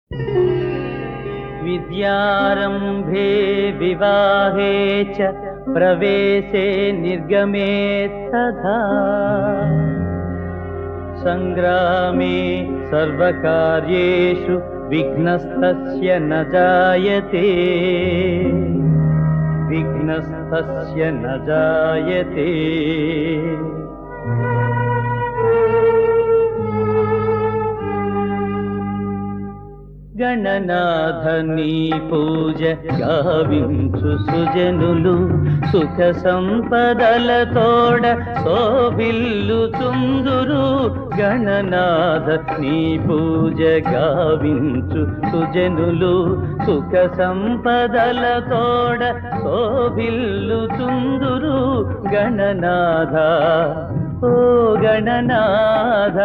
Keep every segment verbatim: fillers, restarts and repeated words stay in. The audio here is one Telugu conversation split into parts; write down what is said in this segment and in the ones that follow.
विद्यारम्भे विवाहे च प्रवेशे निर्गमे तथा संग्रामे सर्वकार्येषु विघ्नस्तस्य न जायते विघ्नस्तस्य न जायते। గణనాథ నీ పూజ గావించు సుజనులు సుఖ సంపదలతోడ శోభిల్లు చుందురు। గణనాథ నీ పూజ గావించు సుజనులు సుఖ సంపదలతోడ శోభిల్లు చుందురు। గణనాథ ఓ గణనాథ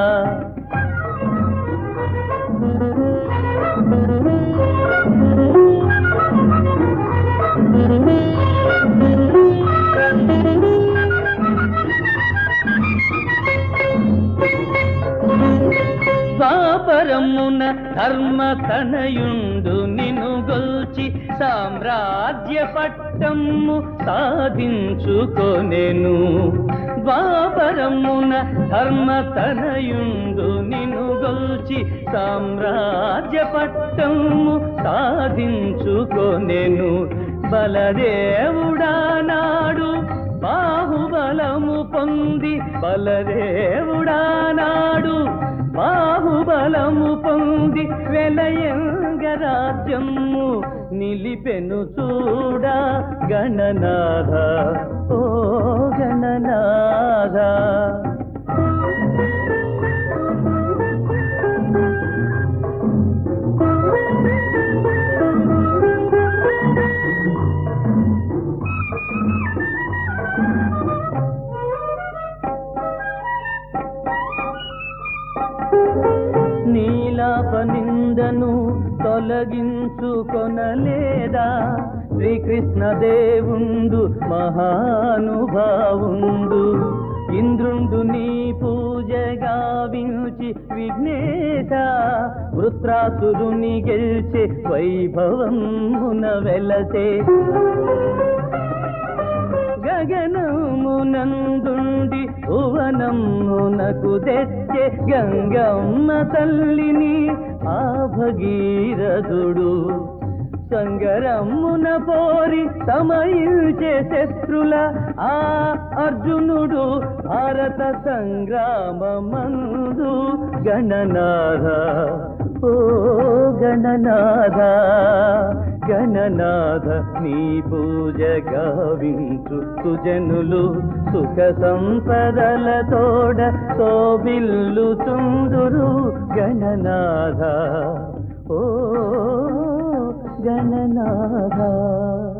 ద్వాపరమున ధర్మ తనయుండు నిను గొల్చి సామ్రాజ్య పట్టము సాధించుకొనెను। ద్వాపరమున ధర్మ తనయుండు నిను గొల్చి సామ్రాజ్య పట్టము సాధించుకొనెను। బలదేవుడా నాడు బాహుబలము పొంది బలదేవుడా నాడు బాహుబలము పొంది వెలయంగ రాజ్యము నిలిపెను చూడ। గణనాథ ఓ గణనాథ నీలాపనిందను తొలగించుకొనలేదా శ్రీకృష్ణ దేవుండు మహానుభావుండు। ఇంద్రుండు నీ పూజ గావించి విఘ్నేశ వృత్రాసురుని గెల్చే వైభవమున వెలసే। గగనమునందుండి భువనమునకు తెచ్చే గంగమ్మ తల్లిని ఆ భగీరథుడు। సంగరమున పోరి సమయించే శత్రుల ఆ అర్జునుడు భారత సంగ్రామమందు। గణనాథ ఓ గణనాథ గణనాథ నీ పూజ గావించు సుజనులు సుఖ సంపదలతోడ శోభిల్లు చుందురు। గణనాథ ఓ గణనాథ।